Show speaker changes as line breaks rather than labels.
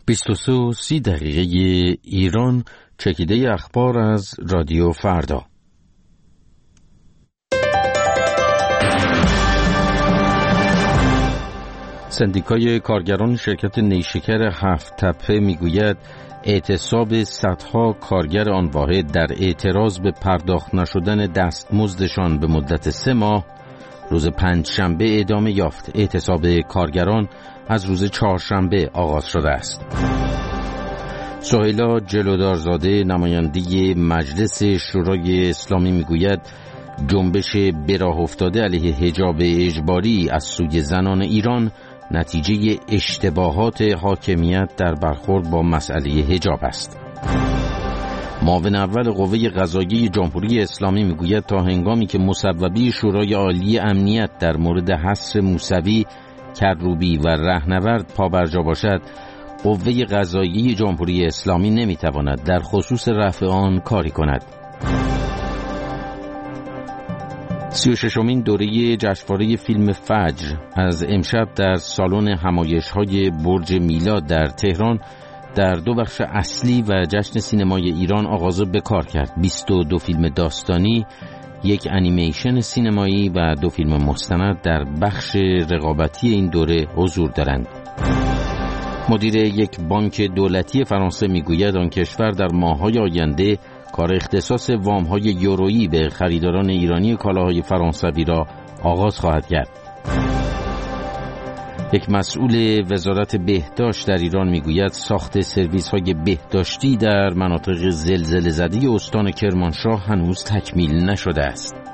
23:30 ایران. چکیده اخبار از رادیو فردا. سندیکای کارگران شرکت نیشکر هفت تپه میگوید اعتصاب صدها کارگر آن واحد در اعتراض به پرداخت نشدن دستمزدشان به مدت 3 ماه روز پنجشنبه ادامه یافت. اعتصاب کارگران از روز چهارشنبه آغاز شده است. سهیلا جلودارزاده نماینده مجلس شورای اسلامی میگوید جنبش به راه افتاده علیه حجاب اجباری از سوی زنان ایران نتیجه اشتباهات حاکمیت در برخورد با مسئله حجاب است. معاون اول قوه قضاییه جمهوری اسلامی میگوید تا هنگامی که مصوبه شورای عالی امنیت در مورد حصر موسوی، کروبی و رهنورد پابرجا باشد، قوه قضاییه جمهوری اسلامی نمیتواند در خصوص رفع آن کاری کند. 36مین دوره جشنواره فیلم فجر از امشب در سالن همایش‌های برج میلاد در تهران در 2 بخش اصلی و جشن سینمای ایران آغاز به کار کرد. 22 فیلم داستانی، 1 انیمیشن سینمایی و 2 فیلم مستند در بخش رقابتی این دوره حضور دارند. مدیر یک بانک دولتی فرانسه میگوید آن کشور در ماه‌های آینده کار اختصاص وام‌های یورویی به خریداران ایرانی کالاهای فرانسوی را آغاز خواهد کرد. یک مسئول وزارت بهداشت در ایران میگوید ساخت سرویس‌های بهداشتی در مناطق زلزله زده استان کرمانشاه هنوز تکمیل نشده است.